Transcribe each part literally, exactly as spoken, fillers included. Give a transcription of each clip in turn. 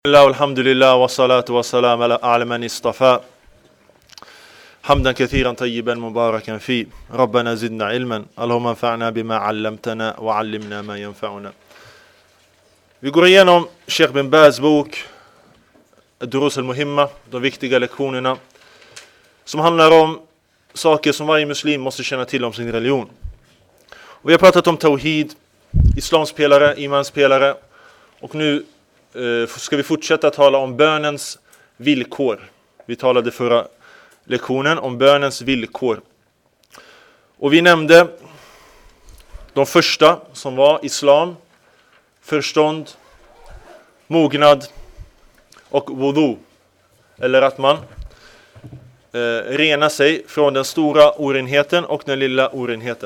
الله والحمد لله والصلاة والسلام على من اصطفى حمدا كثيرا طيبا مباركا فيه ربنا زدنا علما اللهم انفعنا بما علمتنا وعلمنا ما ينفعنا. Vi går igenom Sheikh bin Baz bok Durus al-Muhimma, de viktiga lektionerna som handlar om saker som varje muslim måste känna till om sin religion. Och vi har pratat om tawhid, islamspelare, imanspelare, och nu Uh, ska vi fortsätta tala om bönens villkor. Vi talade förra lektionen om bönens villkor. Och vi nämnde de första som var islam, förstånd, mognad och wudu. Eller att man uh, renar sig från den stora orenheten och den lilla orenheten.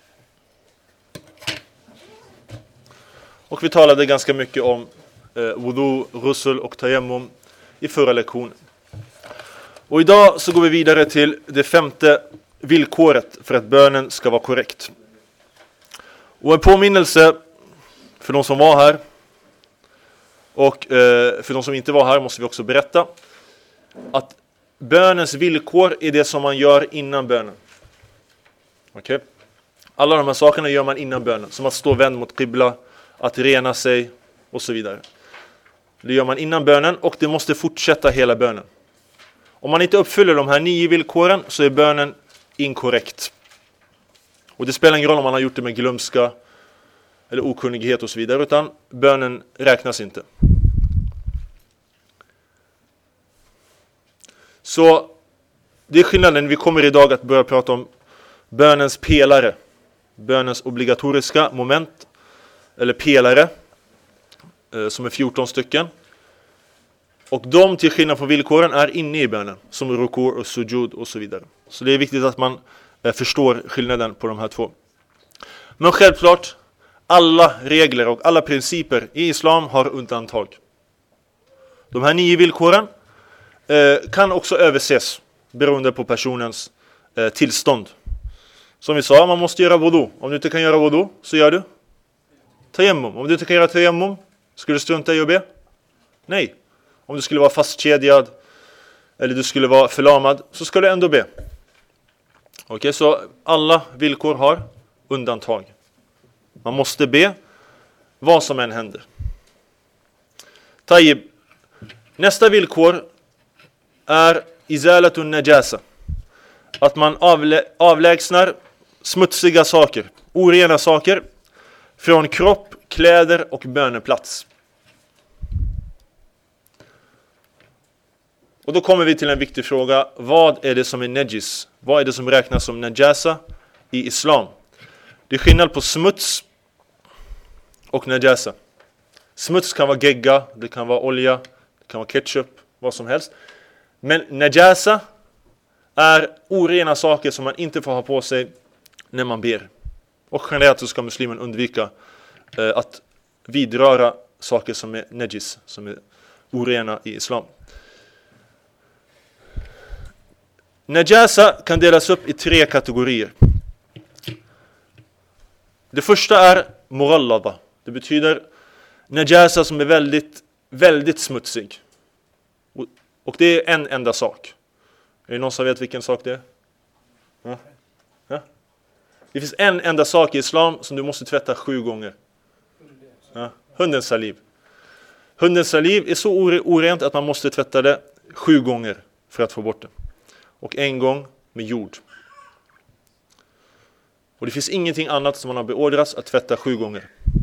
Och vi talade ganska mycket om wudu, rusul och tayammum i förra lektionen. Och idag så går vi vidare till det femte villkoret för att bönen ska vara korrekt. Och en påminnelse för de som var här och eh, för de som inte var här måste vi också berätta att bönens villkor är det som man gör innan bönen. Okej? Okay? Alla de här sakerna gör man innan bönen, som att stå vänd mot qibla, att rena sig och så vidare. Det gör man innan bönen och det måste fortsätta hela bönen. Om man inte uppfyller de här nio villkoren så är bönen inkorrekt. Och det spelar ingen roll om man har gjort det med glömska eller okunnighet och så vidare, utan bönen räknas inte. Så det är skillnaden. Vi kommer idag att börja prata om bönens pelare. Bönens obligatoriska moment eller pelare, som är fjorton stycken. Och de, till skillnad från villkoren, är inne i bönen, som rukur och sujud och så vidare. Så det är viktigt att man förstår skillnaden på de här två. Men självklart, alla regler och alla principer i islam har undantag. De här nio villkoren eh, kan också överses beroende på personens eh, tillstånd. Som vi sa, man måste göra wudu. Om du inte kan göra wudu, så gör du tayammum. Om du inte kan göra tayammum, skulle du strunta i att be? Nej. Om du skulle vara fastkedjad eller du skulle vara förlamad, så ska du ändå be. Okej, okay, så alla villkor har undantag. Man måste be vad som än händer. Tayyib. Nästa villkor är izalatun najasa. Att man avlä- avlägsnar smutsiga saker, orena saker från kropp, kläder och böneplats. Och då kommer vi till en viktig fråga. Vad är det som är najis? Vad är det som räknas som najasa i islam? Det är skillnad på smuts och najasa. Smuts kan vara gegga, det kan vara olja, det kan vara ketchup, vad som helst. Men najasa är orena saker som man inte får ha på sig när man ber. Och generellt så ska muslimen undvika eh, att vidröra saker som är najis, som är orena i islam. Najasa kan delas upp i tre kategorier. Det första är mughallada. Det betyder najasa som är väldigt, väldigt smutsig. Och, och det är en enda sak. Är det någon som vet vilken sak det är? Ja. Ja. Det finns en enda sak i islam som du måste tvätta sju gånger. Ja. Hundens saliv. Hundens saliv är så orent att man måste tvätta det sju gånger för att få bort det. Och en gång med jord. Och det finns ingenting annat som man har beordrats att tvätta sju gånger.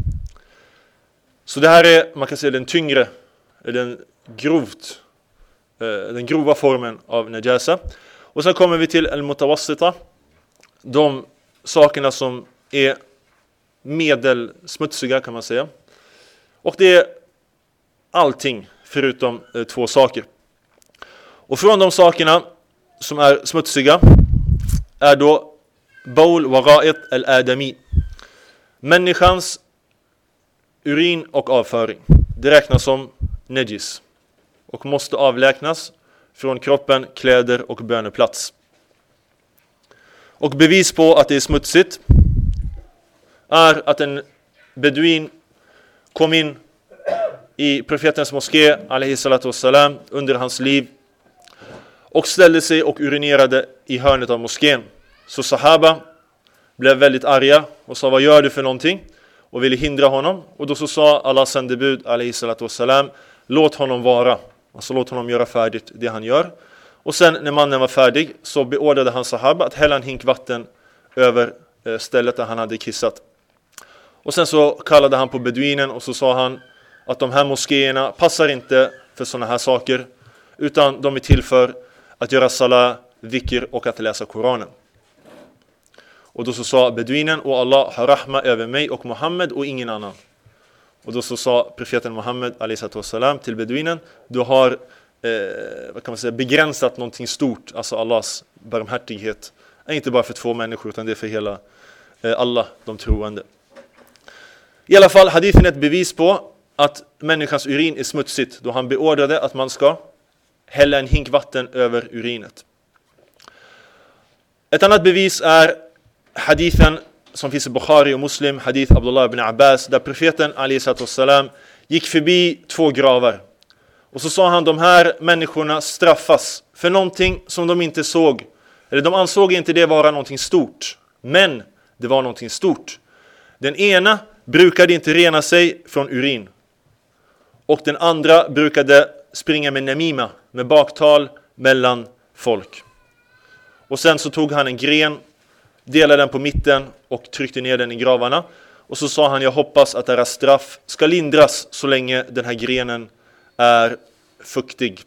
Så det här är, man kan säga, den tyngre, den grovt, den grova formen av najasa. Och sen kommer vi till al-mutawassita. De sakerna som är medelsmutsiga, kan man säga. Och det är allting förutom eh, två saker. Och från de sakerna som är smutsiga är då baul wa ra'it al-adami. Människans urin och avföring. Det räknas som najis och måste avlägsnas från kroppen, kläder och böneplats. Och bevis på att det är smutsigt är att en beduin kom in i profetens moské alaihi salatu wassalam under hans liv och ställde sig och urinerade i hörnet av moskén. Så sahaba blev väldigt arga och sa, vad gör du för någonting? Och ville hindra honom. Och då så sa Allahs sändebud alaihi salatu wassalam, låt honom vara. Alltså låt honom göra färdigt det han gör. Och sen när mannen var färdig så beordrade han sahaba att hälla en hink vatten över stället där han hade kissat. Och sen så kallade han på beduinen och så sa han att de här moskéerna passar inte för sådana här saker, utan de är till för att göra salah, dhikr och att läsa Koranen. Och då så sa beduinen, och Allah har rahma över mig och Muhammed och ingen annan. Och då så sa profeten Muhammed alaihi salatu wassalam till beduinen, du har eh, vad kan man säga, begränsat någonting stort, alltså Allahs barmhärtighet är inte bara för två människor utan det är för hela eh, alla de troende. I alla fall, hadithen är ett bevis på att människans urin är smutsigt, då han beordrade att man ska hälla en hink vatten över urinet. Ett annat bevis är hadithen som finns i Bukhari och Muslim, hadith Abdullah ibn Abbas, där profeten alaihi salatu wassalam gick förbi två gravar. Och så sa han, de här människorna straffas för någonting som de inte såg. Eller de ansåg inte det vara någonting stort, men det var någonting stort. Den ena brukade inte rena sig från urin. Och den andra brukade springa med namima, med baktal mellan folk. Och sen så tog han en gren, delade den på mitten och tryckte ner den i gravarna. Och så sa han, jag hoppas att deras straff ska lindras så länge den här grenen är fuktig.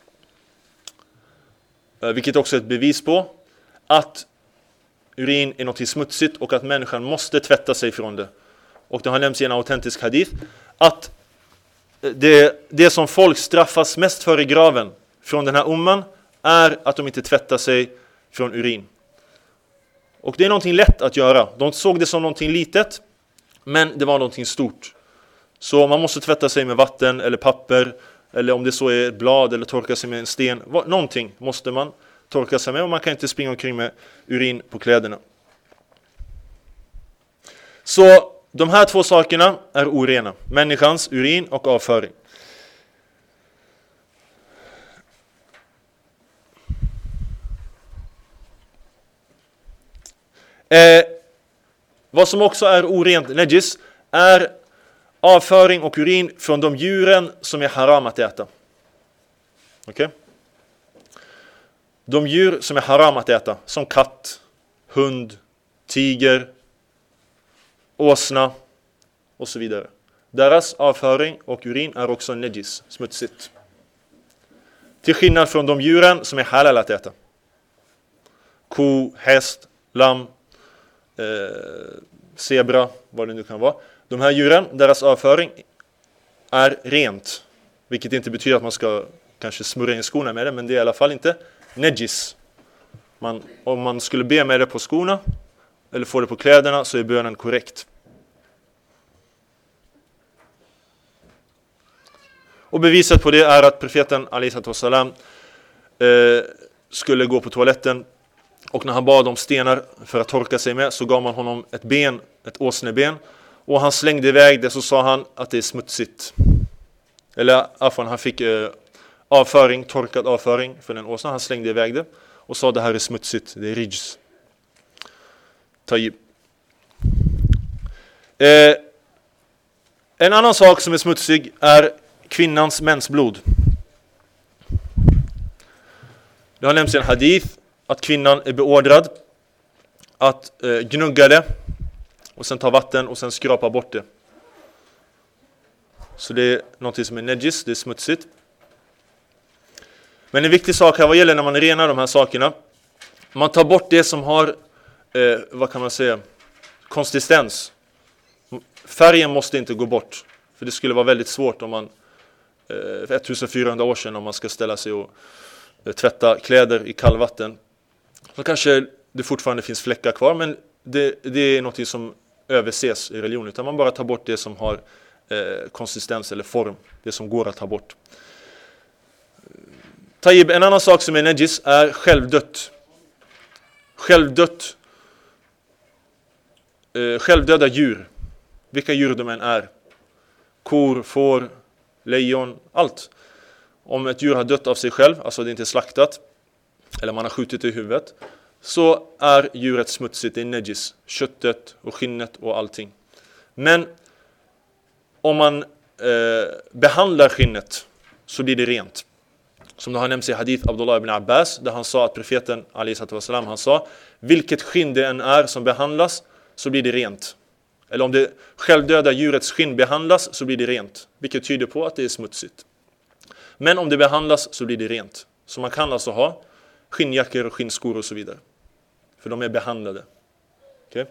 Vilket också är ett bevis på att urin är något smutsigt och att människan måste tvätta sig från det. Och det har nämnts i en autentisk hadith att det, det som folk straffas mest för i graven från den här umman är att de inte tvättar sig från urin. Och det är någonting lätt att göra. De såg det som någonting litet, men det var någonting stort. Så man måste tvätta sig med vatten eller papper, eller om det så är ett blad eller torka sig med en sten. Någonting måste man torka sig med och man kan inte springa omkring med urin på kläderna. Så de här två sakerna är orena. Människans urin och avföring. Eh, vad som också är orent, najis, är avföring och urin från de djuren som är haram att äta. Okej? Okay? De djur som är haram att äta, som katt, hund, tiger, åsna och så vidare. Deras avföring och urin är också najis, smutsigt. Till skillnad från de djuren som är halal att äta. Ko, häst, lamm, eh, zebra, vad det nu kan vara. De här djuren, deras avföring är rent. Vilket inte betyder att man ska kanske smörja in skorna med det, men det är i alla fall inte najis. Man, om man skulle be med det på skorna eller få det på kläderna så är bönen korrekt. Och beviset på det är att profeten alaihi salatu wassalam eh, skulle gå på toaletten, och när han bad om stenar för att torka sig med så gav man honom ett ben, ett åsneben, och han slängde iväg det, så sa han att det är smutsigt. Eller afan, han fick eh, avföring, torkad avföring för den åsnan, han slängde iväg det och sa det här är smutsigt, det är rijs. Tayyib. Eh, en annan sak som är smutsig är kvinnans mensblod. Det har nämnts i en hadith att kvinnan är beordrad att eh, gnugga det och sen ta vatten och sen skrapa bort det. Så det är något som är najis, det är smutsigt. Men en viktig sak här vad gäller när man renar de här sakerna, man tar bort det som har eh, vad kan man säga, konsistens. Färgen måste inte gå bort, för det skulle vara väldigt svårt om man eh, för fjortonhundra år sedan om man ska ställa sig och eh, tvätta kläder i kallvatten. Så kanske det fortfarande finns fläckar kvar, men det, det är något som överses i religion, utan man bara tar bort det som har eh, konsistens eller form, det som går att ta bort. Tayyib, en annan sak som är najis är självdött. Självdött. Eh, självdöda djur. Vilka djur de än är. Kor, får, lejon, allt. Om ett djur har dött av sig själv, alltså det är inte slaktat, eller man har skjutit i huvudet, så är djuret smutsigt, det är najis. Köttet och skinnet och allting. Men om man eh, behandlar skinnet så blir det rent. Som det har nämnts i hadith Abdullah ibn Abbas, där han sa att profeten alaihissalam, han sa, vilket skinn det än är som behandlas så blir det rent. Eller om det självdöda djurets skinn behandlas så blir det rent, vilket tyder på att det är smutsigt. Men om det behandlas så blir det rent. Så man kan alltså ha skinnjackor och skinnskor och så vidare. För de är behandlade. Okay?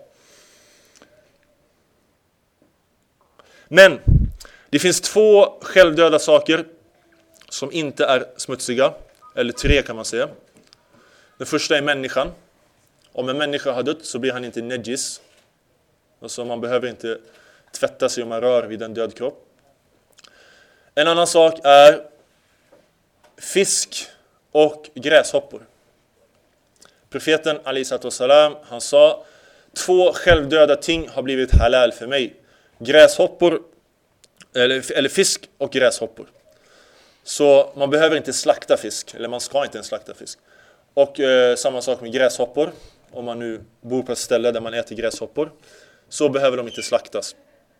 Men det finns två självdöda saker som inte är smutsiga. Eller tre kan man säga. Den första är människan. Om en människa har dött så blir han inte najis. Alltså man behöver inte tvätta sig om man rör vid en död kropp. En annan sak är fisk och gräshoppor. Profeten alaihissalam, han sa, två självdöda ting har blivit halal för mig. Gräshoppor, eller, eller fisk och gräshoppor. Så man behöver inte slakta fisk, eller man ska inte ens slakta fisk. Och eh, samma sak med gräshoppor. Om man nu bor på ett ställe där man äter gräshoppor, så behöver de inte slaktas.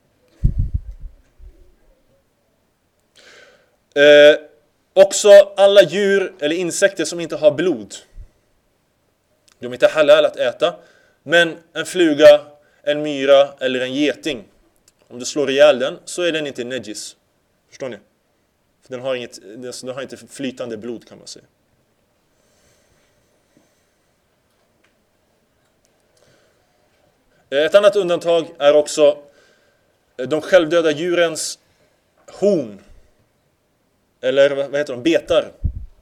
Eh, också alla djur eller insekter som inte har blod. De är inte halal att äta. Men en fluga, en myra eller en geting, om du slår ihjäl den så är den inte najis. Förstår ni? För den har, inget, den har inte flytande blod kan man säga. Ett annat undantag är också de självdöda djurens horn. Eller vad heter de? Betar.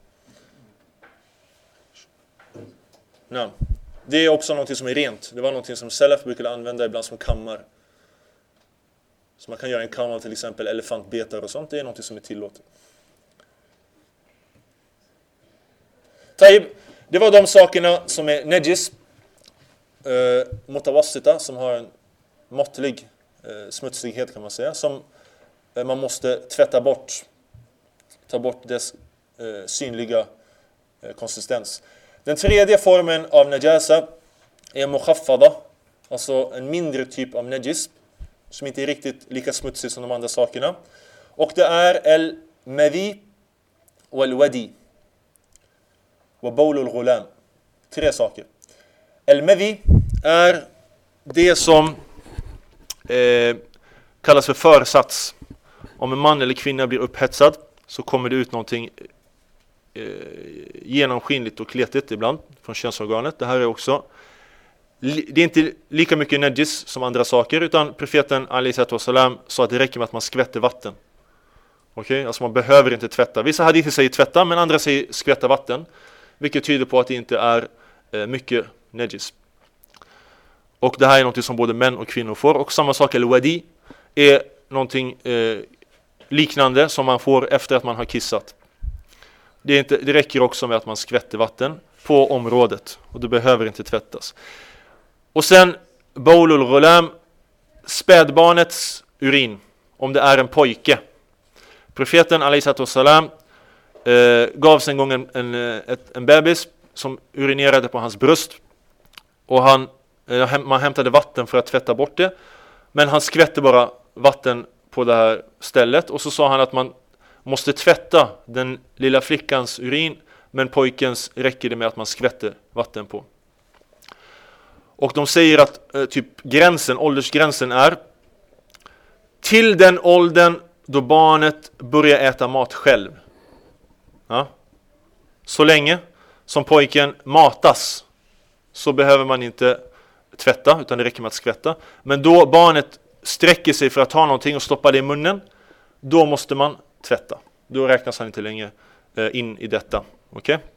Ja. Det är också något som är rent. Det var något som Salaf brukade använda ibland som kammar. Så man kan göra en kam av till exempel elefantbetar och sånt. Det är något som är tillåtet. Taib, det var de sakerna som är najis. Uh, mutawassita, som har en måttlig uh, smutsighet kan man säga. Som uh, man måste tvätta bort. Ta bort dess uh, synliga uh, konsistens. Den tredje formen av najasa är mukhaffada, alltså en mindre typ av najis som inte är riktigt lika smutsig som de andra sakerna. Och det är el-madhi och el-wadi och bawlul ghulam. Tre saker. El-madhi är det som eh, kallas för försats. Om en man eller kvinna blir upphetsad så kommer det ut någonting genomskinligt och kletigt ibland från könsorganet. Det här är också, det är inte lika mycket najis som andra saker, utan profeten alaihissalam sa att det räcker med att man skvätter vatten. Okej, okay? Alltså man behöver inte tvätta. Vissa hadither säger tvätta, men andra säger skvätta vatten, vilket tyder på att det inte är eh, mycket najis. Och det här är något som både män och kvinnor får. Och samma sak, eller wadi, är någonting eh, liknande som man får efter att man har kissat. Det, är inte, det räcker också med att man skvätter vatten på området. Och det behöver inte tvättas. Och sen bawlul ghulam, spädbarnets urin. Om det är en pojke. Profeten alaihissalam eh, gavs en gång en, en, ett, en bebis som urinerade på hans bröst. Och han, eh, man hämtade vatten för att tvätta bort det. Men han skvätte bara vatten på det här stället. Och så sa han att man måste tvätta den lilla flickans urin, men pojkens räcker det med att man skvätter vatten på. Och de säger att eh, typ gränsen, åldersgränsen är till den åldern då barnet börjar äta mat själv. Ja. Så länge som pojken matas så behöver man inte tvätta, utan det räcker med att skvätta. Men då barnet sträcker sig för att ta någonting och stoppa det i munnen, då måste man tvätta. Då räknas han inte längre eh, in i detta. Okej? Okay?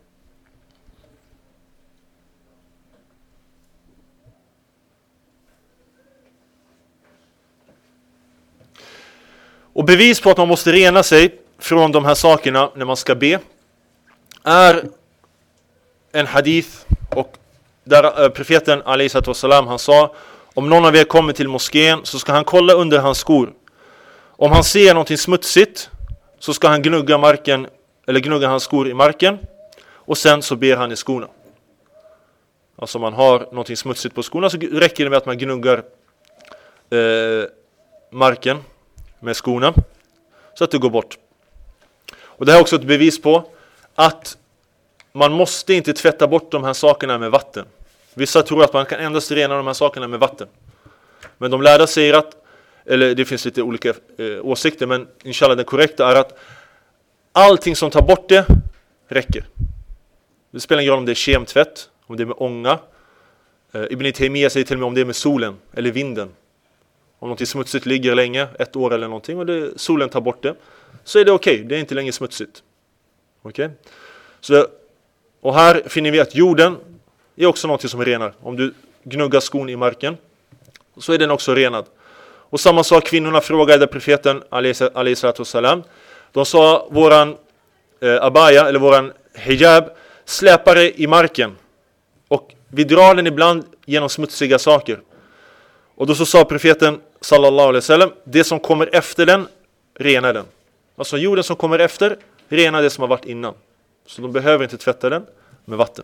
Och bevis på att man måste rena sig från de här sakerna när man ska be är en hadith, och där eh, profeten alaihissalam, han sa: om någon av er kommer till moskén så ska han kolla under hans skor. Om han ser någonting smutsigt, så ska han gnugga marken, eller gnugga hans skor i marken, och sen så ber han i skorna. Alltså om man har någonting smutsigt på skorna så räcker det med att man gnuggar eh, marken med skorna så att det går bort. Och det här är också ett bevis på att man måste inte tvätta bort de här sakerna med vatten. Vissa tror att man kan endast rena de här sakerna med vatten. Men de lärda säger att, eller det finns lite olika eh, åsikter, men inshallah den korrekta är att allting som tar bort det räcker. Det spelar ingen roll om det är kemtvätt, om det är med ånga. Eh, Ibn Taymiyyah säger till och med om det är med solen eller vinden. Om något smutsigt ligger länge, ett år eller någonting, och det, solen tar bort det, så är det okej. Okay. Det är inte längre smutsigt. Okej? Okay? Så, och här finner vi att jorden är också något som renar. Om du gnuggar skon i marken så är den också renad. Och samma sak, kvinnorna frågade profeten alayhi salatu wassalam. De sa, våran eh, abaya eller våran hijab släpar i marken och vi drar den ibland genom smutsiga saker. Och då så sa profeten sallallahu alaihi wasallam, det som kommer efter den renar den. Alltså jorden som kommer efter renar det som har varit innan. Så de behöver inte tvätta den med vatten.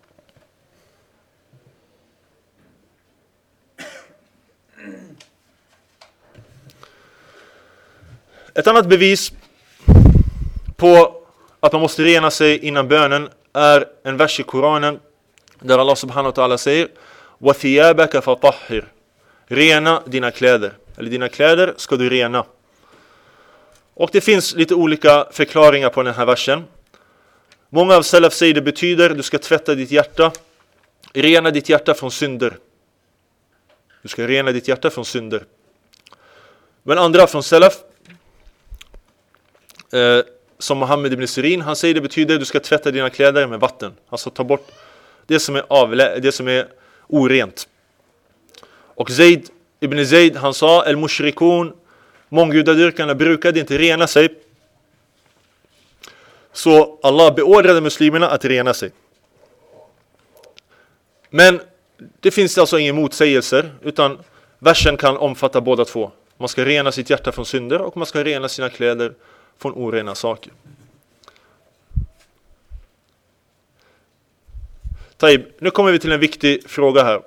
Ett annat bevis på att man måste rena sig innan bönen är en vers i Koranen där Allah subhanahu wa ta'ala säger وَثِيَابَكَ فَطَحِّرْ. Rena dina kläder. Eller dina kläder ska du rena. Och det finns lite olika förklaringar på den här versen. Många av salaf säger det betyder du ska tvätta ditt hjärta. Rena ditt hjärta från synder. Du ska rena ditt hjärta från synder. Men andra från salaf eh, som Muhammad ibn Sirin, han säger det betyder du ska tvätta dina kläder med vatten. Alltså ta bort det som är, avlä- det som är orent. Och Zaid ibn Zaid, han sa el-mushrikun, månggudadyrkarna brukade inte rena sig. Så Allah beordrade muslimerna att rena sig. Men det finns alltså inga motsägelser, utan versen kan omfatta båda två. Man ska rena sitt hjärta från synder och man ska rena sina kläder från orena saker. Taib, nu kommer vi till en viktig fråga här.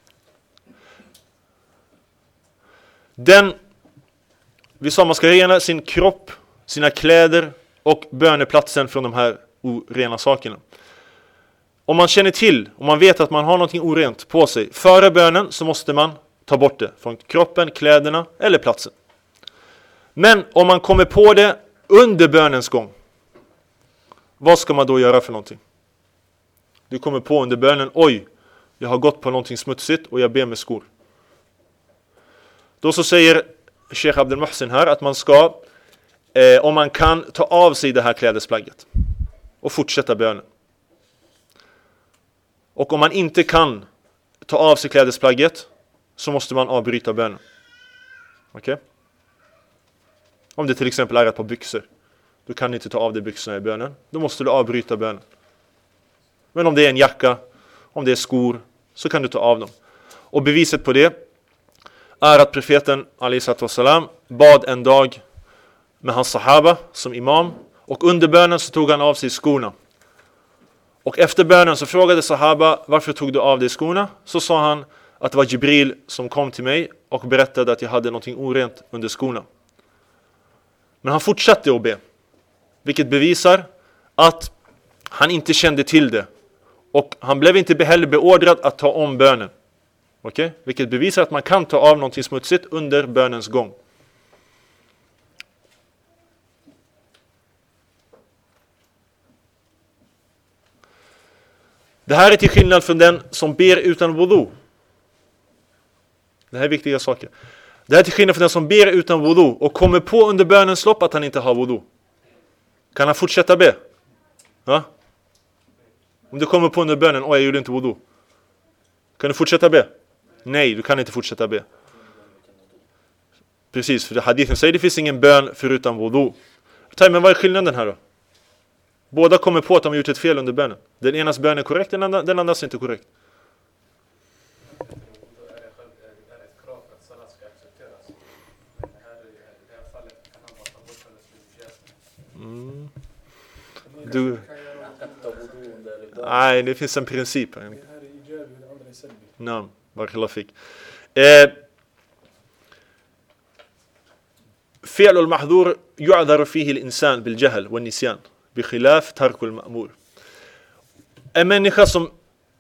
Den, vi sa man ska rena sin kropp, sina kläder och böneplatsen från de här orena sakerna. Om man känner till, om man vet att man har något orent på sig före bönen, så måste man ta bort det från kroppen, kläderna eller platsen. Men om man kommer på det under bönens gång, vad ska man då göra för någonting? Du kommer på under bönen, oj, jag har gått på någonting smutsigt och jag ber med skor. Då så säger Sheikh Abdel Muhsin här att man ska, eh, om man kan, ta av sig det här klädesplagget och fortsätta bönen. Och om man inte kan ta av sig klädesplagget så måste man avbryta bönen. Okej? Okay? Om det till exempel är ett par byxor, du kan inte ta av dig byxorna i bönen, då måste du avbryta bönen. Men om det är en jacka, om det är skor, så kan du ta av dem. Och beviset på det är att profeten alayhi salatu wassalam bad en dag med hans sahaba som imam, och under bönen så tog han av sig skorna. Och efter bönen så frågade sahaba, varför tog du av dig skorna? Så sa han att det var Jibril som kom till mig och berättade att jag hade någonting orent under skorna. Men han fortsatte att be, vilket bevisar att han inte kände till det. Och han blev inte heller beordrad att ta om bönen. Okej? Okay? Vilket bevisar att man kan ta av någonting smutsigt under bönens gång. Det här är till skillnad från den som ber utan wudu. Det här är viktiga saker. Det här är till skillnad från den som ber utan wudu och kommer på under bönens lopp att han inte har wudu. Kan han fortsätta be? Ja? Om du kommer på under bönen, oj, jag gjorde inte wudu. Kan du fortsätta be? Nej, du kan inte fortsätta be. Precis, för hadithen säger det finns ingen bön förutom wudu. Men vad är skillnaden här då? Båda kommer på att de har gjort ett fel under bönen. Den enas bön är korrekt, den andra, den andras är inte korrekt. Du... Nej, det finns en princip. Nej, barakallahu fik. Eh, فعل المحظور يعذر فيه الإنسان بالجهل والنسيان بخلاف ترك المأمور. En människa som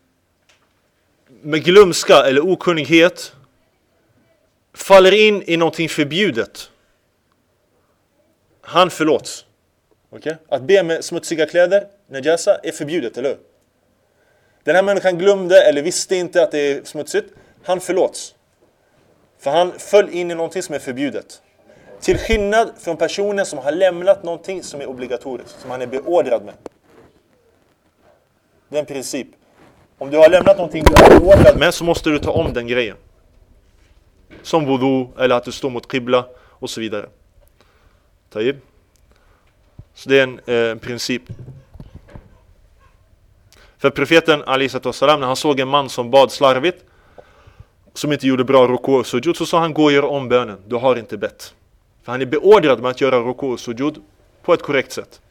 med glömska eller okunnighet faller in i någonting förbjudet, han förlåts. Okay? Att be med smutsiga kläder, najasa, är förbjudet, eller hur? Den här människan glömde eller visste inte att det är smutsigt, han förlåts. För han föll in i någonting som är förbjudet. Till skillnad från personen som har lämnat någonting som är obligatoriskt, som han är beordrad med. Det är en princip. Om du har lämnat någonting du är beordrad med, så måste du ta om den grejen. Som wudu, eller att du står mot qibla och så vidare. Taib. Så det är en eh, princip. För profeten alaihi salam, när han såg en man som bad slarvigt, som inte gjorde bra ruku och sujud, så sa han: gå och gör om bönen, du har inte bett. För han är beordrad med att göra ruku och sujud på ett korrekt sätt.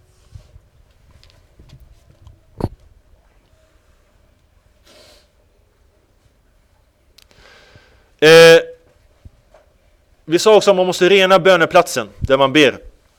Eh, vi sa också att man måste rena böneplatsen där man ber.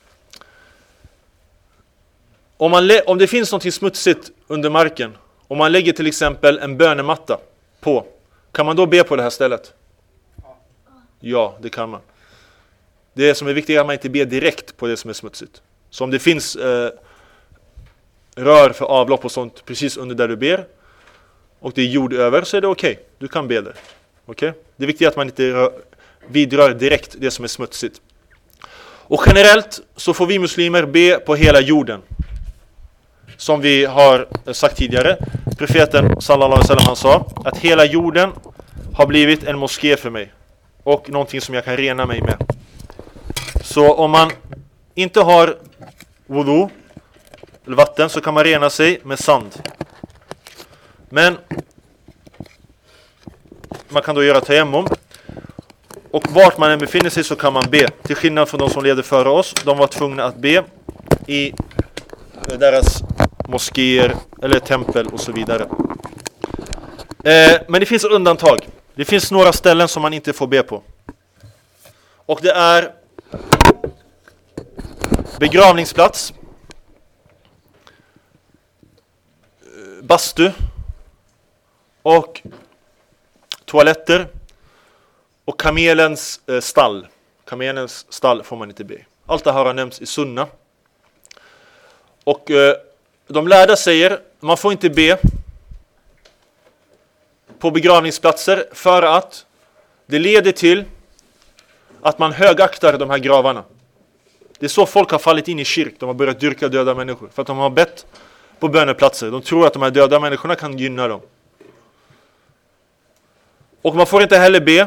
Om, man lä- om det finns något smutsigt under marken, om man lägger till exempel en bönematta på, kan man då be på det här stället? Ja, det kan man. Det som är viktigt är att man inte ber direkt på det som är smutsigt. Så om det finns eh, rör för avlopp och sånt precis under där du ber, och det är jord över, så är det okej. Okay. Du kan be där. Okay? Det är viktigt att man inte rör, vidrör direkt det som är smutsigt. Och generellt så får vi muslimer be på hela jorden. Som vi har sagt tidigare, profeten sallallahu alaihi wasallam, han sa att hela jorden har blivit en moské för mig och någonting som jag kan rena mig med. Så om man inte har wudu eller vatten, så kan man rena sig med sand. Men man kan då göra tayammum, och vart man än befinner sig så kan man be. Till skillnad från de som levde före oss, de var tvungna att be i deras moskéer eller tempel och så vidare. Eh, men det finns undantag. Det finns några ställen som man inte får be på. Och det är begravningsplats, bastu och toaletter och kamelens eh, stall. Kamelens stall får man inte be. Allt det här har nämnts i sunna. Och eh, de lärda säger man får inte be på begravningsplatser för att det leder till att man högaktar de här gravarna. Det är så folk har fallit in i kyrk. De har börjat dyrka döda människor för att de har bett på böneplatser. De tror att de här döda människorna kan gynna dem. Och man får inte heller be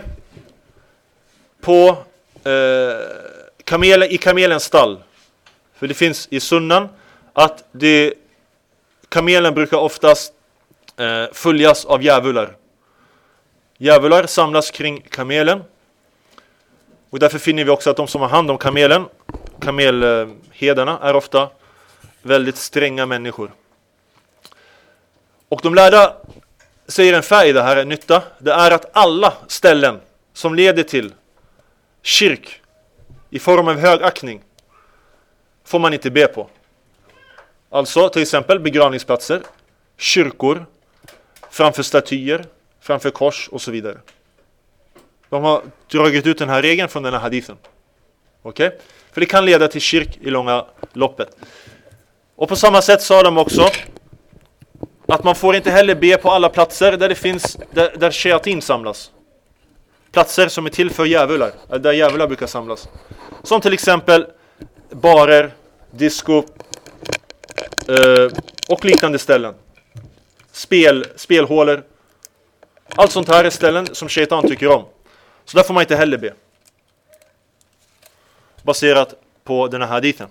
på eh, kamelen, i kamelens stall. För det finns i sunnan att det, kamelen brukar oftast eh, följas av djävular. Djävular samlas kring kamelen. Och därför finner vi också att de som har hand om kamelen, kamelhedarna, är ofta väldigt stränga människor. Och de lärda säger en färg, det här är nytta. Det är att alla ställen som leder till kyrk i form av högaktning får man inte be på. Alltså till exempel begravningsplatser, kyrkor, framför statyer, framför kors och så vidare. De har dragit ut den här regeln från den här hadithen. Okej? Okay? För det kan leda till kyrk i långa loppet. Och på samma sätt sa de också att man får inte heller be på alla platser där det finns, där, där shayatin samlas. Platser som är till för djävular, där djävular brukar samlas. Som till exempel barer, disco eh, och liknande ställen. Spel, spelhålor. Allt sånt här är ställen som shaitan tycker om. Så där får man inte heller be. Baserat på den här hadithen.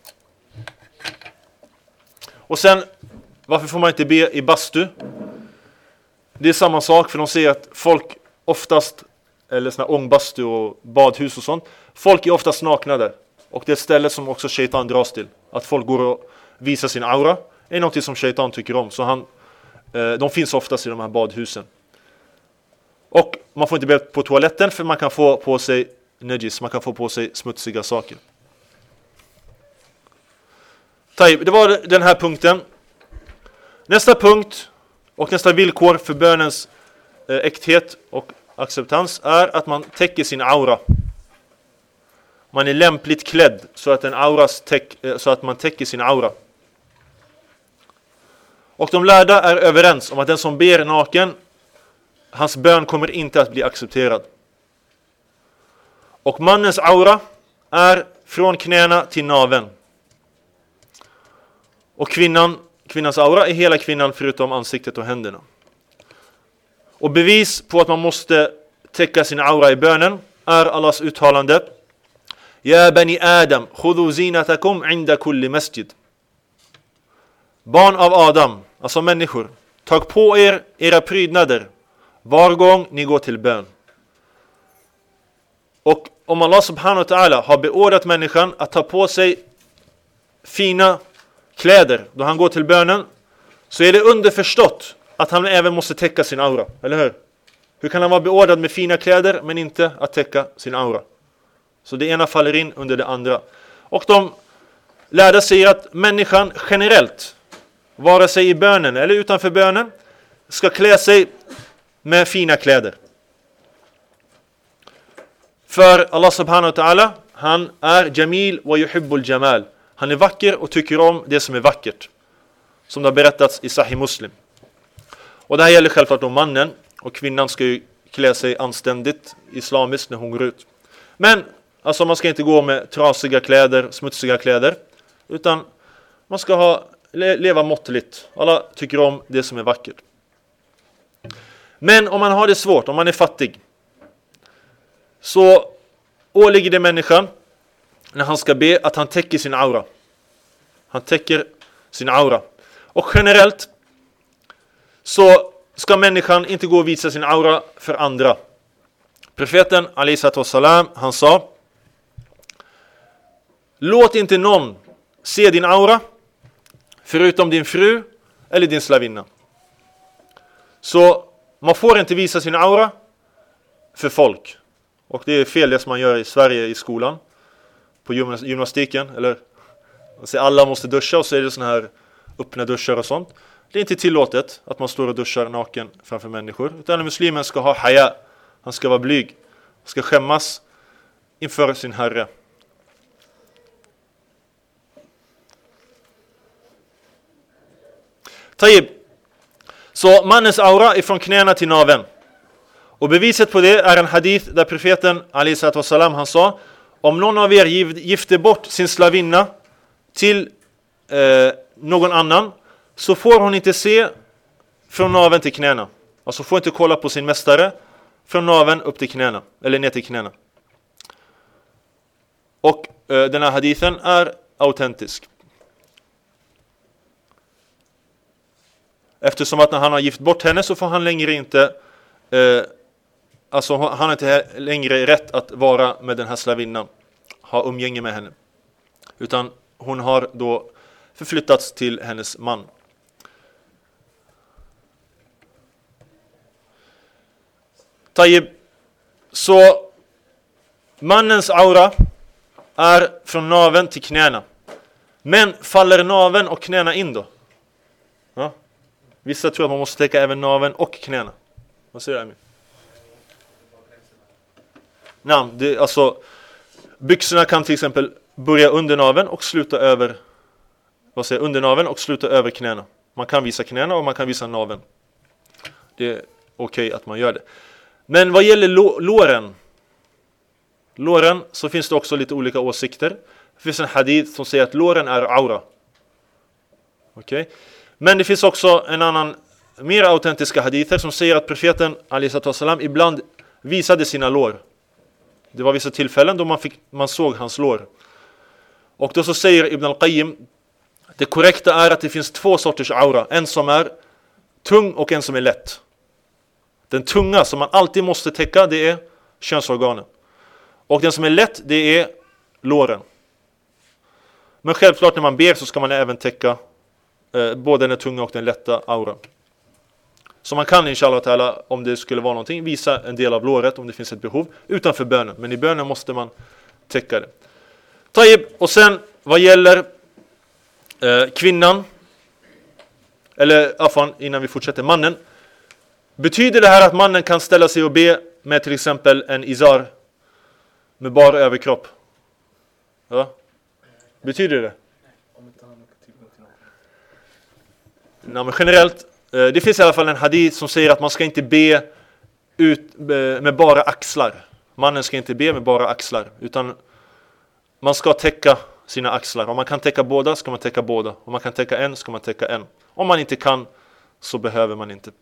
Och sen, varför får man inte be i bastu? Det är samma sak, för de säger att folk oftast, eller såna ångbastu och badhus och sånt, folk är oftast nakna där. Och det är ett ställe som också shaitan dras till. Att folk går och visa sin aura är något som shaitan tycker om. Så han, eh, de finns oftast i de här badhusen. Och man får inte be på toaletten för man kan få på sig najis, man kan få på sig smutsiga saker. Det var den här punkten. Nästa punkt och nästa villkor för bönens eh, äkthet och acceptans är att man täcker sin aura. Man är lämpligt klädd så att, en auras täck, eh, så att man täcker sin aura. Och de lärda är överens om att den som ber naken, hans bön kommer inte att bli accepterad. Och mannens aura är från knäna till naveln. Och kvinnan, kvinnans aura är hela kvinnan förutom ansiktet och händerna. Och bevis på att man måste täcka sin aura i bönen är Allahs uttalande: Ja bani Adam, khudhu zinatakum inda kulli masjid. Barn av Adam, alltså människor, tag på er era prydnader var gång ni går till bön. Och om Allah subhanahu wa ta'ala har beordrat människan att ta på sig fina kläder då han går till bönen, så är det underförstått att han även måste täcka sin aura, eller hur? Hur kan han vara beordrad med fina kläder men inte att täcka sin aura? Så det ena faller in under det andra. Och de lärde sig att människan generellt, vare sig i bönen eller utanför bönen, ska klä sig med fina kläder. För Allah subhanahu wa ta'ala, han är jamil wa yuhibbul jamal. Han är vacker och tycker om det som är vackert. Som det har berättats i Sahih Muslim. Och det här gäller självklart om mannen. Och kvinnan ska ju klä sig anständigt islamiskt när hon går ut. Men alltså man ska inte gå med trasiga kläder, smutsiga kläder. Utan man ska ha, leva måttligt. Alla tycker om det som är vackert. Men om man har det svårt, om man är fattig, så åligger det människan när han ska be att han täcker sin aura. Han täcker sin aura. Och generellt så ska människan inte gå och visa sin aura för andra. Profeten alayhi salatu wassalam, han sa: låt inte någon se din aura förutom din fru eller din slavinna. Så man får inte visa sin aura för folk. Och det är fel det som man gör i Sverige i skolan. På gymnastiken. Eller alltså alla måste duscha och så är det såna här öppna duschar och sånt. Det är inte tillåtet att man står och duschar naken framför människor. Utan muslimen ska ha haya. Han ska vara blyg. Han ska skämmas inför sin herre. Taib. Så mannens aura är från knäna till naveln. Och beviset på det är en hadith där profeten alayhi salatu wassalam, han sa: om någon av er gifter bort sin slavinna till eh, någon annan, så får hon inte se från naveln till knäna. Alltså får inte kolla på sin mästare från naveln upp till knäna, eller ner till knäna. Och eh, den här hadithen är autentisk. Eftersom att när han har gift bort henne så får han längre inte eh, alltså han har inte längre rätt att vara med den här slavinnan, ha umgänge med henne. Utan hon har då förflyttats till hennes man. Taib. Så mannens aura är från naveln till knäna. Men faller naveln och knäna in då? Ja. Vissa tror att man måste täcka även naveln och knäna. Vad säger du, Amir? Nej, det, alltså byxorna kan till exempel börja under naveln och sluta över vad säger under naveln och sluta över knäna. Man kan visa knäna och man kan visa naveln. Det är okej okay att man gör det. Men vad gäller lå- låren låren så finns det också lite olika åsikter. Det finns en hadith som säger att låren är aura. Okej. Okay. Men det finns också en annan mer autentiska hadither som säger att profeten alayhi salatu wassalam ibland visade sina lår. Det var vissa tillfällen då man, fick, man såg hans lår. Och då så säger Ibn al-Qayyim att det korrekta är att det finns två sorters aura. En som är tung och en som är lätt. Den tunga som man alltid måste täcka, det är könsorganen. Och den som är lätt, det är låren. Men självklart när man ber så ska man även täcka eh, både den tunga och den lätta auran. Så man kan inshallah ta'ala, om det skulle vara någonting, visa en del av låret om det finns ett behov utanför bönen. Men i bönen måste man täcka det. Taib. Och sen vad gäller eh, kvinnan, eller afan, innan vi fortsätter, mannen. Betyder det här att mannen kan ställa sig och be med till exempel en izar med bara överkropp? Ja. Betyder det? Nej, men generellt, det finns i alla fall en hadith som säger att man ska inte be ut med bara axlar. Mannen ska inte be med bara axlar, utan man ska täcka sina axlar. Om man kan täcka båda ska man täcka båda. Om man kan täcka en ska man täcka en. Om man inte kan så behöver man inte.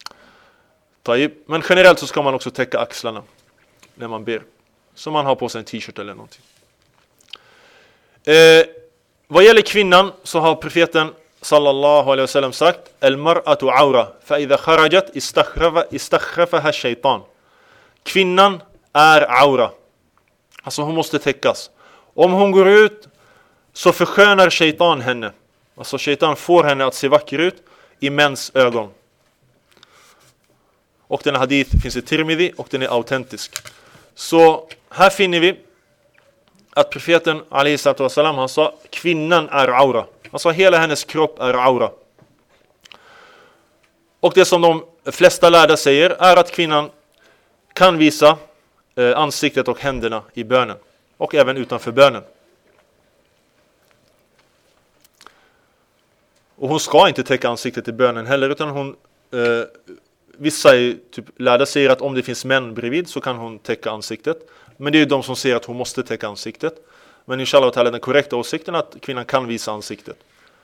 Men generellt så ska man också täcka axlarna när man ber. Så man har på sig en t-shirt eller någonting. Eh, vad gäller kvinnan så har profeten sallallahu alaihi wasallam sagt: "Al-mar'atu aura, fa idha kharajat istakhrafa istakhrafaha shaytan." Kvinnan är aura. Alltså hon måste täckas. Om hon går ut så förskönar shaytan henne. Alltså shaytan får henne att se vacker ut i mäns ögon. Och den hadith finns i Tirmidhi och den är autentisk. Så här finner vi att profeten alaihi salatu wasalam, han sa kvinnan är aura. Alltså hela hennes kropp är aura. Och det som de flesta lärda säger är att kvinnan kan visa eh, ansiktet och händerna i bönen. Och även utanför bönen. Och hon ska inte täcka ansiktet i bönen heller, utan hon... Eh, Vissa typ, lärda säger att om det finns män bredvid så kan hon täcka ansiktet. Men det är ju de som säger att hon måste täcka ansiktet. Men inshallah ta'ala den korrekta åsikten är att kvinnan kan visa ansiktet.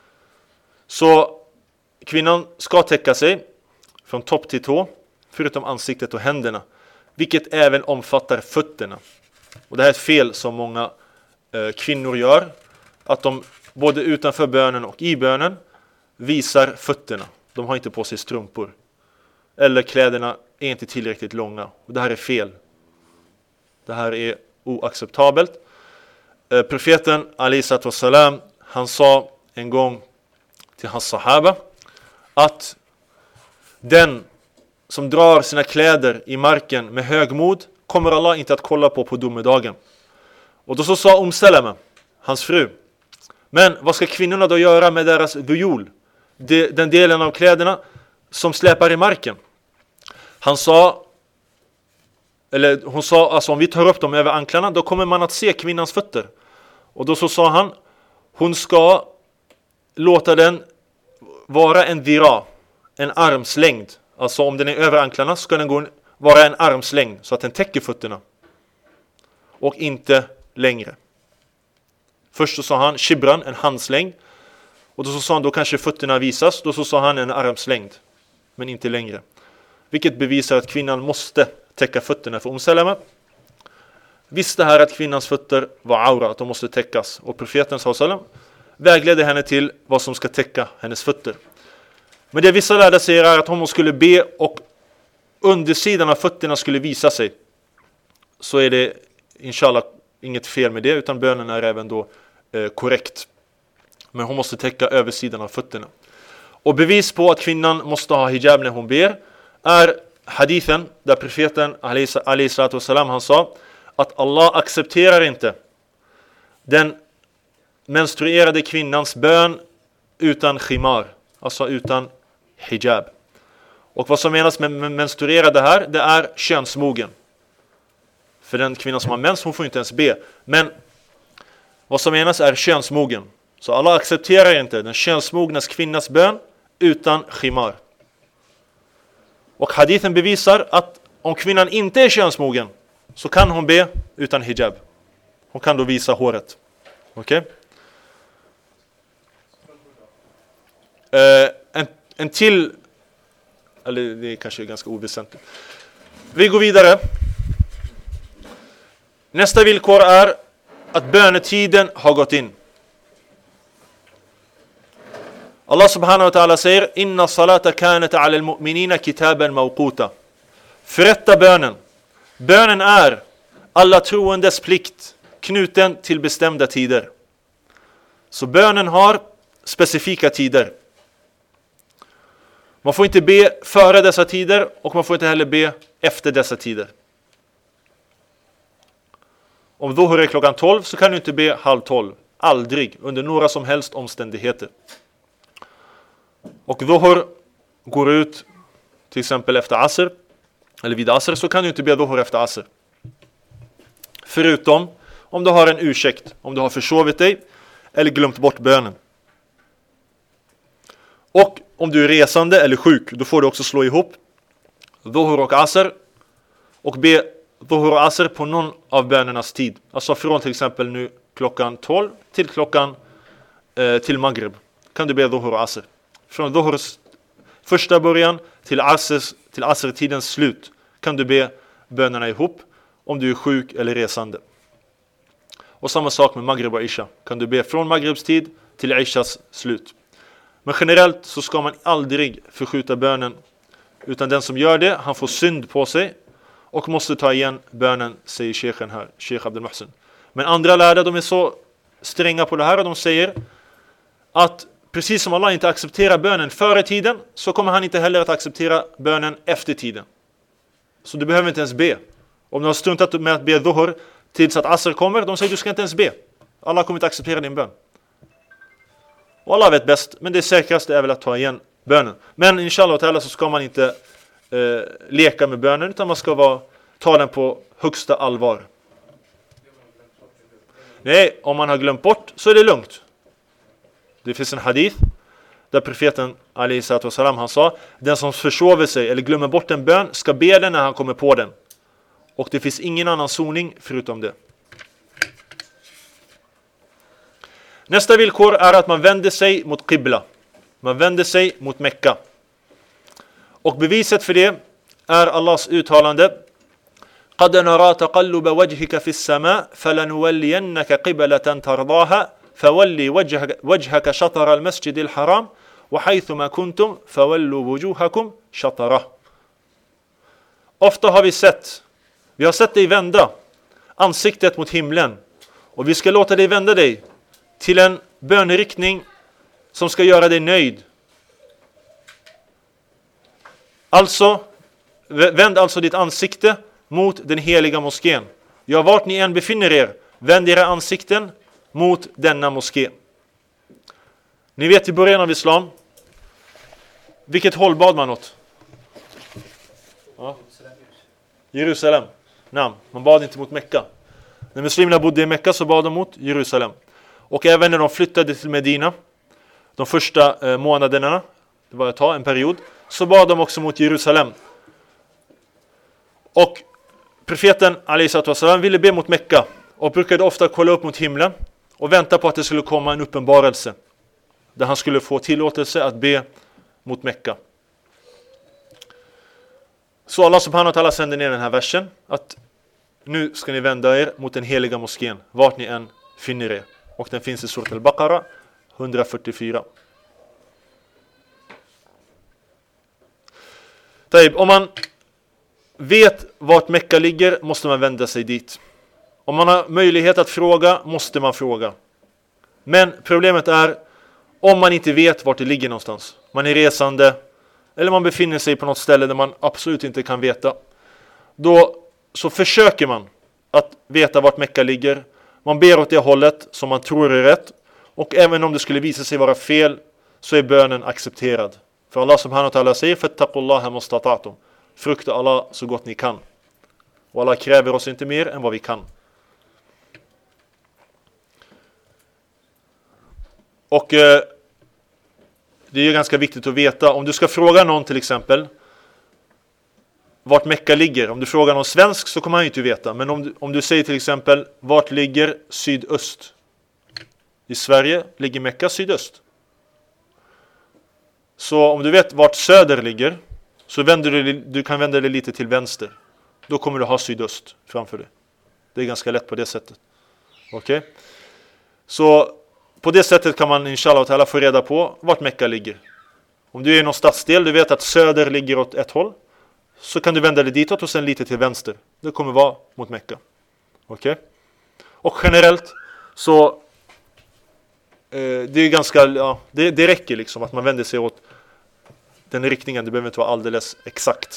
Så kvinnan ska täcka sig från topp till tå, förutom ansiktet och händerna. Vilket även omfattar fötterna. Och det här är ett fel som många eh, kvinnor gör. Att de både utanför bönen och i bönen visar fötterna. De har inte på sig strumpor. Eller kläderna är inte tillräckligt långa. Och det här är fel. Det här är oacceptabelt. Eh, profeten alaihi salatu wassalam, han sa en gång till hans sahaba att den som drar sina kläder i marken med högmod kommer Allah inte att kolla på på domedagen. Och då så sa Umm Salama, hans fru: men vad ska kvinnorna då göra med deras dujul? De, den delen av kläderna som släpar i marken. Han sa, eller hon sa, alltså om vi tar upp dem över anklarna, då kommer man att se kvinnans fötter. Och då så sa han, hon ska låta den vara en dira, en armslängd. Alltså om den är över anklarna ska den gå, vara en armslängd så att den täcker fötterna. Och inte längre. Först så sa han shibran, en handslängd. Och då så sa han, då kanske fötterna visas. Då så sa han en armslängd. Men inte längre. Vilket bevisar att kvinnan måste täcka fötterna. För Umm Salama visste här att kvinnans fötter var aura. Att de måste täckas. Och profeten sallam vägledde henne till vad som ska täcka hennes fötter. Men det vissa lärda säger är att hon skulle be och undersidan av fötterna skulle visa sig. Så är det inshallah inget fel med det. Utan bönen är även då eh, korrekt. Men hon måste täcka översidan av fötterna. Och bevis på att kvinnan måste ha hijab när hon ber är hadithen där profeten alaihi salatu wassalam, han sa att Allah accepterar inte den menstruerade kvinnans bön utan khimar, alltså utan hijab. Och vad som menas med menstruerade här, det är könsmogen. För den kvinnan som har mens, hon får inte ens be. Men vad som menas är könsmogen. Så Allah accepterar inte den könsmognas kvinnas bön utan khimar. Och hadithen bevisar att om kvinnan inte är könsmogen så kan hon be utan hijab. Hon kan då visa håret. Okej? Okay? Uh, en, en till, eller det är kanske ganska oväsentligt. Vi går vidare. Nästa villkor är att bönetiden har gått in. Allah subhanahu wa ta'ala säger: Inna salata kanat ala al-mu'minina kitaban mawquta. Förrätta bönen. Bönen är alla troendes plikt, knuten till bestämda tider. Så bönen har specifika tider. Man får inte be före dessa tider och man får inte heller be efter dessa tider. Om dhuhr är klockan tolv så kan du inte be halv tolv. Aldrig, under några som helst omständigheter. Och dhuhr går ut till exempel efter asr, eller vid asr, så kan du inte be dhuhr efter asr. Förutom om du har en ursäkt, om du har försovit dig eller glömt bort bönen. Och om du är resande eller sjuk, då får du också slå ihop dhuhr och asr och be dhuhr och asr på någon av bönernas tid. Alltså från till exempel nu klockan tolv till klockan eh, till maghrib kan du be dhuhr och asr. Från dhuhrs första början till asrs, till asr-tidens slut kan du be bönerna ihop om du är sjuk eller resande. Och samma sak med maghrib och isha. Kan du be från maghribs tid till ishas slut. Men generellt så ska man aldrig förskjuta bönen, utan den som gör det, han får synd på sig och måste ta igen bönen, säger sheikhen här, Sheikh Abdul Muhsin. Men andra lärda, de är så stränga på det här och de säger att precis som Allah inte accepterar bönen före tiden, så kommer han inte heller att acceptera bönen efter tiden. Så du behöver inte ens be. Om du har struntat med att be dhuhr tills att asr kommer, de säger du ska inte ens be. Allah kommer inte acceptera din bön. Och Allah vet bäst, men det säkraste är väl att ta igen bönen. Men inshallah ta'ala så ska man inte eh, leka med bönen, utan man ska vara, ta den på högsta allvar. Nej, om man har glömt bort så är det lugnt. Det finns en hadith där profeten alaihi salatu wassalam, han sa: den som försover sig eller glömmer bort en bön ska be den när han kommer på den. Och det finns ingen annan soning förutom det. Nästa villkor är att man vänder sig mot qibla. Man vänder sig mot Mekka. Och beviset för det är Allahs uttalande: قَدْ نَرَى تَقَلُّبَ وَجْهِكَ فِي السَّمَاءِ فَلَنُوَلِّيَنَّكَ قِبْلَةً تَرْضَاهَا فَوَلِّ وَجْهَكَ شَطْرَ الْمَسْجِدِ الْحَرَامِ وَحَيْثُمَا كُنْتُمْ فَوَلُّوا وُجُوهَكُمْ شَطْرَهُ. Ofta har vi sett, vi har sett dig vända ansiktet mot himlen, och vi ska låta dig vända dig till en böneriktning som ska göra dig nöjd. Alltså, vänd alltså ditt ansikte mot den heliga moskén. Ja, vart ni än befinner er, vänd era ansikten mot denna moské. Ni vet, i början av islam, vilket håll bad man åt? Ja. Jerusalem. Nej, man bad inte mot Mekka. När muslimerna bodde i Mekka så bad de mot Jerusalem. Och även när de flyttade till Medina, de första eh, månaderna, det var ett tag, en period, så bad de också mot Jerusalem. Och profeten alaihi salatu wassalam ville be mot Mekka och brukade ofta kolla upp mot himlen och vänta på att det skulle komma en uppenbarelse där han skulle få tillåtelse att be mot Mekka. Så Allah subhanahu wa ta'ala sänder ner den här versen att nu ska ni vända er mot den heliga moskén vart ni än finner er. Och den finns i Surat al-Baqarah hundrafyrtiofyra. Taib, om man vet vart Mekka ligger måste man vända sig dit. Om man har möjlighet att fråga måste man fråga. Men problemet är om man inte vet vart det ligger någonstans. Man är resande eller man befinner sig på något ställe där man absolut inte kan veta. Då så försöker man att veta vart Mekka ligger. Man ber åt det hållet som man tror är rätt. Och även om det skulle visa sig vara fel så är bönen accepterad. För Allah subhanahu wa ta'ala säger: fattaqullaha mustata'tum. Frukta Allah så gott ni kan. Och Allah kräver oss inte mer än vad vi kan. Och eh, det är ju ganska viktigt att veta, om du ska fråga någon till exempel vart Mekka ligger. Om du frågar någon svensk så kommer han ju inte veta. Men om du, om du säger till exempel vart ligger sydöst? I Sverige ligger Mekka sydöst. Så om du vet vart söder ligger så vänder du, du kan vända dig lite till vänster. Då kommer du ha sydöst framför dig. Det är ganska lätt på det sättet. Okej? Okay? Så på det sättet kan man inshallah ta'ala få reda på vart Mekka ligger. Om du är i någon stadsdel, du vet att söder ligger åt ett håll, så kan du vända dig ditåt och sen lite till vänster. Det kommer vara mot Mekka. Okej? Okay? Och generellt så det är ganska, ja, det, det räcker liksom att man vänder sig åt den riktningen. Det behöver inte vara alldeles exakt.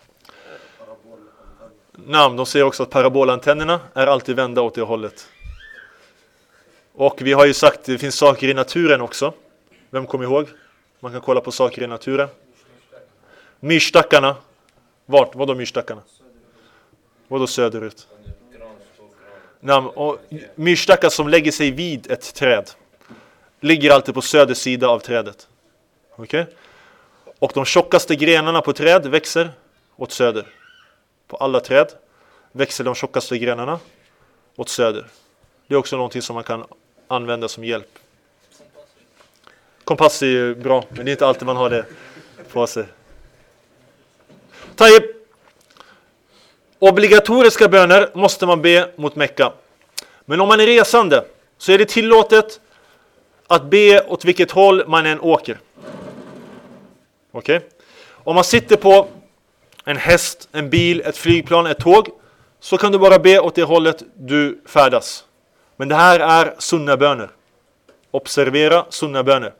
Namn, de säger också att parabolantennerna är alltid vända åt det hållet. Och vi har ju sagt att det finns saker i naturen också. Vem kommer ihåg? Man kan kolla på saker i naturen. Myrstackarna. Vart? Vadå myrstackarna? Vadå söderut? Namn, och myrstackar som lägger sig vid ett träd ligger alltid på söder sida av trädet. Okej? Okay? Och de tjockaste grenarna på träd växer åt söder. På alla träd växer de tjockaste grenarna åt söder. Det är också någonting som man kan använda som hjälp. Kompass är ju bra, men det är inte alltid man har det på sig. Taib. Obligatoriska böner måste man be mot Mekka. Men om man är resande så är det tillåtet att be åt vilket håll man än åker. Okej? Okay? Om man sitter på en häst, en bil, ett flygplan, ett tåg, så kan du bara be åt det hållet du färdas. Men det här är sunna böner. Observera sunna böner.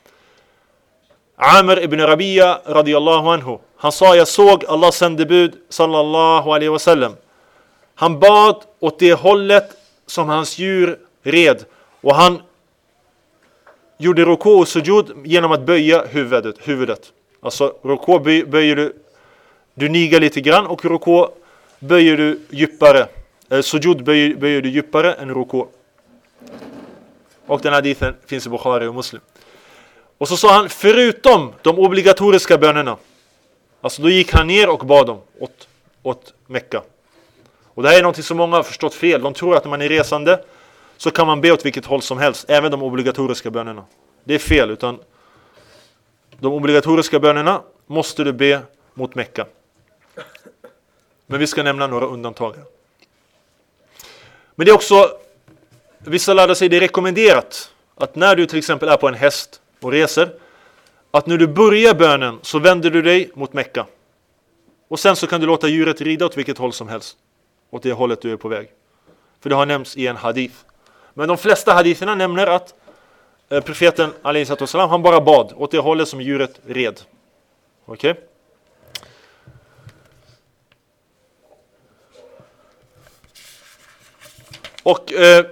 Amr ibn Rabi'a radiyallahu anhu, han sa: jag såg Allahs sändebud sallallahu alaihi wasallam. Han bad åt det hållet som hans djur red, och han gjorde ruku och sujud genom att böja huvudet. huvudet. Alltså ruku böj, böjer du, du nigar lite grann, och ruku böjer du djupare. Eh, sujud böjer, böjer du djupare än ruku. Och den här hadithen finns i Bukhari och Muslim. Och så sa han, förutom de obligatoriska bönerna, alltså då gick han ner och bad dem åt, åt Mekka. Och det här är något som många har förstått fel. De tror att när man är resande så kan man be åt vilket håll som helst, även de obligatoriska bönerna. Det är fel, utan de obligatoriska bönerna måste du be mot Mekka. Men vi ska nämna några undantag. Men det är också, vissa lärde sig det är rekommenderat att när du till exempel är på en häst och reser, att när du börjar bönen så vänder du dig mot Mekka. Och sen så kan du låta djuret rida åt vilket håll som helst, åt det hållet du är på väg. För det har nämnts i en hadith. Men de flesta haditherna nämner att eh, profeten alaihi salatu wassalam, han bara bad åt det hållet som djuret red. Okej? Okay? Och eh,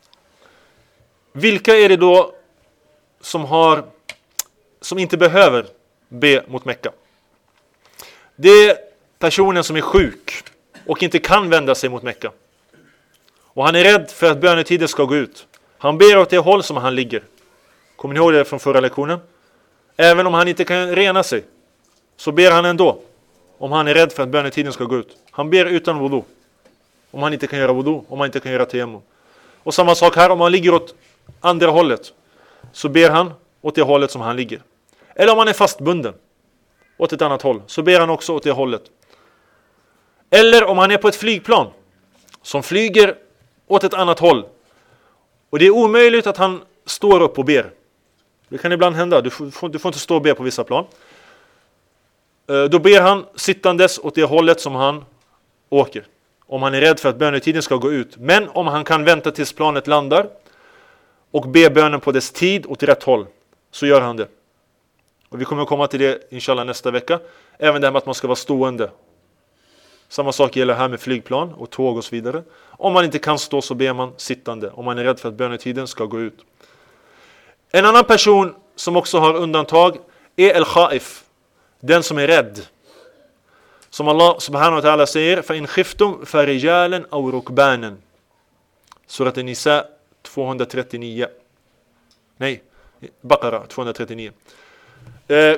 vilka är det då som har som inte behöver be mot Mekka? Det är personen som är sjuk och inte kan vända sig mot Mekka. Och han är rädd för att bönetiden ska gå ut. Han ber åt det håll som han ligger. Kommer ni ihåg det från förra lektionen? Även om han inte kan rena sig så ber han ändå, om han är rädd för att bönetiden ska gå ut. Han ber utan wudu. Om han inte kan göra wudu, om han inte kan göra tayammum. Och samma sak här, om han ligger åt andra hållet så ber han åt det hållet som han ligger. Eller om han är fastbunden åt ett annat håll så ber han också åt det hållet. Eller om han är på ett flygplan som flyger åt ett annat håll och det är omöjligt att han står upp och ber. Det kan ibland hända, du får, du får inte stå och be på vissa plan. Då ber han sittandes åt det hållet som han åker. Om han är rädd för att bönetiden ska gå ut. Men om han kan vänta tills planet landar och be bönen på dess tid åt rätt håll, så gör han det. Och vi kommer att komma till det inshallah nästa vecka. Även det här med att man ska vara stående. Samma sak gäller här med flygplan och tåg och så vidare. Om man inte kan stå så ber man sittande. Om man är rädd för att bönetiden ska gå ut. En annan person som också har undantag är el-khaif. Den som är rädd. Som Allah subhanahu wa ta'ala säger, فَإِنْ خِفْتُمْ فَرِجَالًا أَوْ رُكْبَانًا. Surat An-Nisa tvåhundratrettionio. Nej, Baqara tvåhundratrettionio. Eh,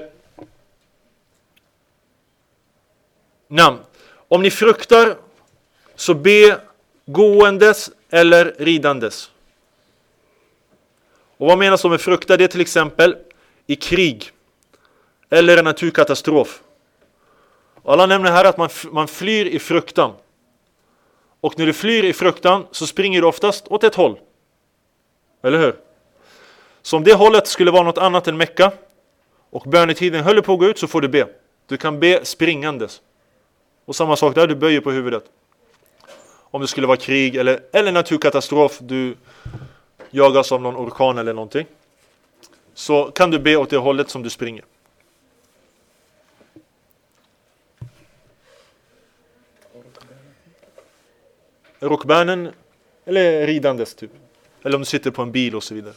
namn. Om ni fruktar så be gåendes eller ridandes. Och vad menas med frukta? Det är till exempel i krig eller en naturkatastrof. Allah nämner här att man, man flyr i fruktan. Och när du flyr i fruktan så springer du oftast åt ett håll. Eller hur? Så om det hållet skulle vara något annat än Mekka och bönetiden höll på att gå ut, så får du be. Du kan be springandes. Och samma sak där, du böjer på huvudet. Om det skulle vara krig eller, eller naturkatastrof, du jagas av någon orkan eller någonting, så kan du be åt det hållet som du springer. Rukbanen, eller ridandes typ. Eller om du sitter på en bil och så vidare.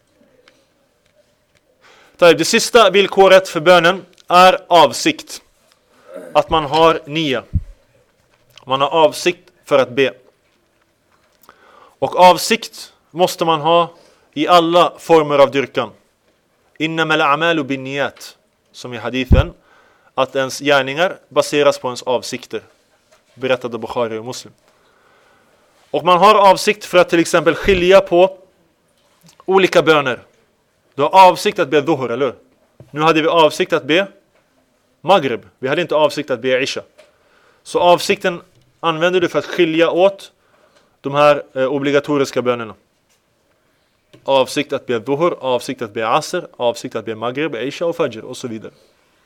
Det sista villkoret för bönen är avsikt. Att man har nia. Man har avsikt för att be. Och avsikt måste man ha i alla former av dyrkan. Innamal a'malu binniyat, som i hadithen, att ens gärningar baseras på ens avsikter. Berättade Bukhari och Muslim. Och man har avsikt för att till exempel skilja på olika böner. Du har avsikt att be dhuhr, eller? Nu hade vi avsikt att be maghrib. Vi hade inte avsikt att be isha. Så avsikten använder du för att skilja åt de här eh, obligatoriska bönerna. Avsikt att be dhuhr, avsikt att be asr, avsikt att be maghrib, isha och fajr och så vidare.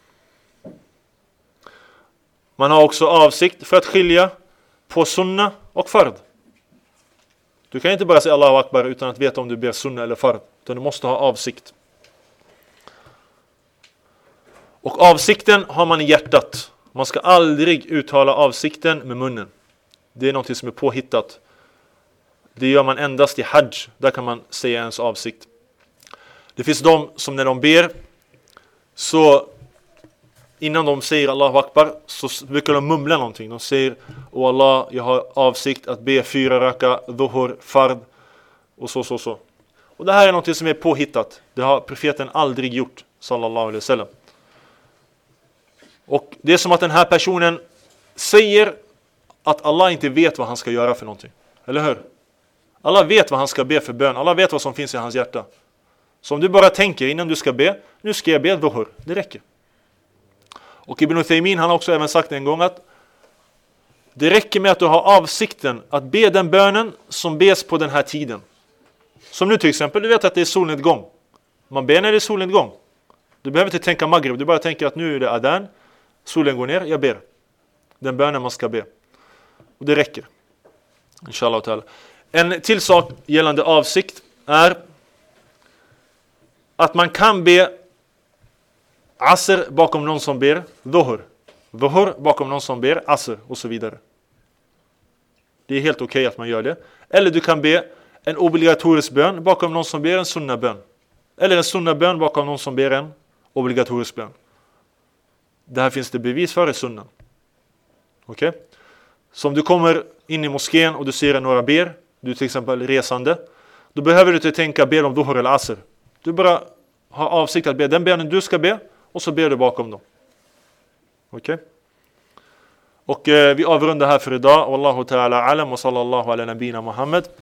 Man har också avsikt för att skilja på sunna och fard. Du kan inte bara säga Allahu Akbar utan att veta om du ber sunna eller fard. Utan du måste ha avsikt. Och avsikten har man i hjärtat. Man ska aldrig uttala avsikten med munnen. Det är något som är påhittat. Det gör man endast i hajj. Där kan man säga ens avsikt. Det finns de som när de ber, så innan de säger Allahu Akbar, så brukar de mumla någonting. De säger, Åh Allah, jag har avsikt att be fyra raka, dhuhr, fard och så, så, så. Och det här är något som är påhittat. Det har profeten aldrig gjort, sallallahu alaihi wasallam. Och det är som att den här personen säger att Allah inte vet vad han ska göra för någonting. Eller hur? Allah vet vad han ska be för bön. Allah vet vad som finns i hans hjärta. Så om du bara tänker innan du ska be, nu ska jag be dhuhr. Det räcker. Och Ibn Uthaymin, han har också även sagt en gång att det räcker med att du har avsikten att be den bönen som bes på den här tiden. Som nu till exempel, du vet att det är solnedgång. Man ber när det är solnedgång. Du behöver inte tänka maghrib, du bara tänker att nu är det adhan, solen går ner, jag ber. Den bönen man ska be. Och det räcker. Inshallah ta'ala. En till sak gällande avsikt är att man kan be asr bakom någon som ber dhuhr. Dhuhr bakom någon som ber asr och så vidare. Det är helt okej okay att man gör det. Eller du kan be en obligatorisk bön bakom någon som ber en sunna bön. Eller en sunna bön bakom någon som ber en obligatorisk bön. Det här finns det bevis för i sunnan. Okej? Okay? Så om du kommer in i moskén och du ser några ber, du är till exempel resande, då behöver du inte tänka ber om dhuhr eller asr. Du bara har avsikt att be den bönen du ska be och så ber du bakom dem. Okej? Okay? Och eh, vi avrundar här för idag. Wallahu ta'ala alam wa sallallahu ala nabina Muhammad.